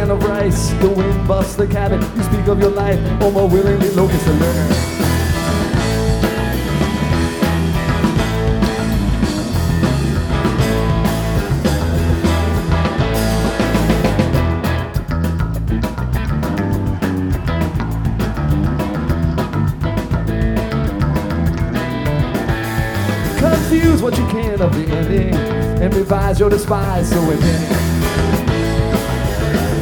can of rice. The wind busts the cabin. You speak of your life, or more willingly locusts to learn. Confuse what you can of the ending, and revise your despise so ending.